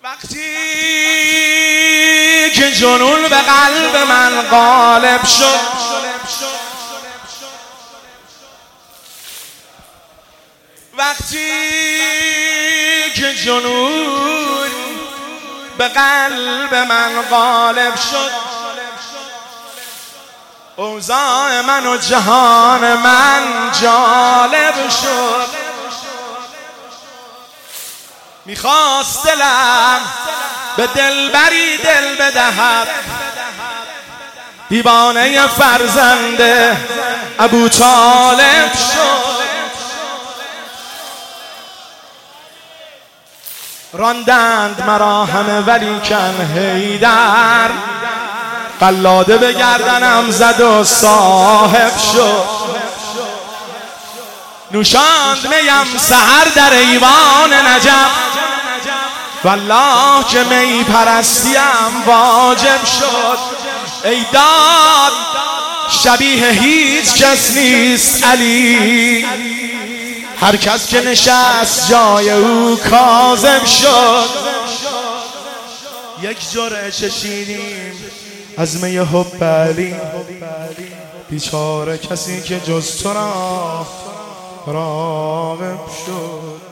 وقتی که جنون به قلب من غالب شد، وقتی که جنون به قلب من غالب شد، اوضاع من و جهان من جالب شد. میخواست دلم به دلبری دل بدهد، دیوانه فرزند ابوطالب شد. راندند مرا همه ولیکن حیدر، قلاده به گردنم زد و صاحب شد. نوشاند میم سحر در ایوان نجف، والله که می پرستیم واجب شد. ای داد شبیه هیچ کس نیست علی، هر کس که نشست جای او کاذب شد. یک جرعه چشیدیم از می حب علی، بیچاره کسی که جز تو را راغب شد.